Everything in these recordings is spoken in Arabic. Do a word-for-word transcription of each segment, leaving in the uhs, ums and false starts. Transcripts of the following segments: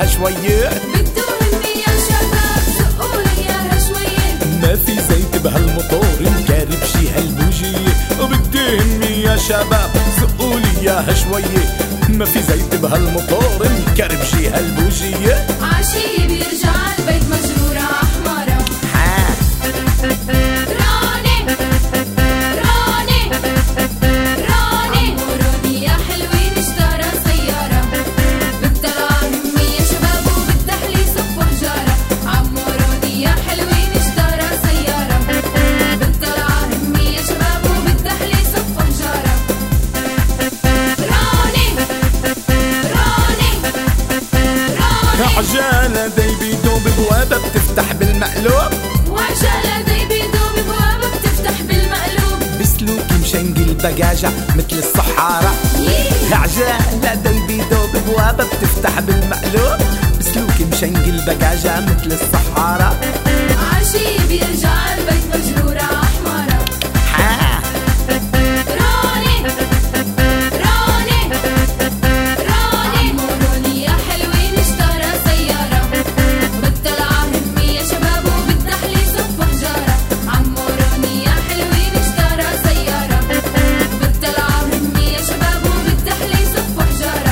شوية، بدو همي يا شباب زقولي اياها شوية. ما في زيت بهالموتور مكرب شي هالبوجية. بدي همي يا شباب زقولي اياها شوية، ما في زيت بهالموتور مكرب شي هالبوجية. عشية بيرجع البيت مجرورة أحمرة. راني راني راني عموروني يا حلوين اشترى سيارة. بالطلعة همي يا شباب وبالتحلي صف وحجارة. عموروني يا حلوين اشترى سيارة. بالطلعة همي يا شباب وبالتحلي صف وحجارة. راني راني راني عجالة دايبي دوب بوابة بتفتح بالمقلوب، وعجالة دايبي دوب بوابة بتفتح بالمقلوب. بسلوكي مشنقل بجاجة مثل الصحارى. عجالة دايبي دوب بوابة بتفتح بالمقلوب، بسلوكي مشنقل بجاجة مثل الصحارى. عشية بيرجع البيت مجرورة أحمرة. راني راني راني عموروني يا حلوين اشترى سيارة. بالطلعة همي يا شباب وبالتحلي صف وحجارة. عموروني يا حلوين اشترى سيارة. بالطلعة همي يا شباب وبالتحلي صف وحجارة.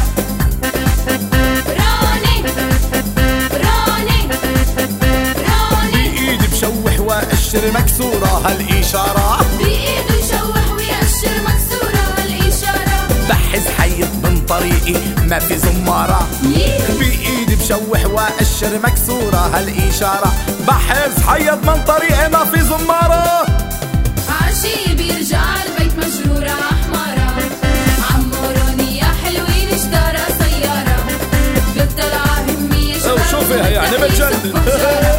راني راني راني بإيدي بشوح وأشر مكسورة هالإشارة، بإيده يشوح ويأشر مكسورة هالإشارة. بحز حيط من طريقي ما في زمارة. بإيدي بشوح وأشر مكسورة هالإشارة، بحز حيط من طريقي ما في زمارة. عشية بيرجع البيت مجرورة أحمرة. عموروني يا حلوين اشترى سيارة. بالطلعة همي يا شباب شوفي يعني وبالتحلي بتجنن. صف وحجارة.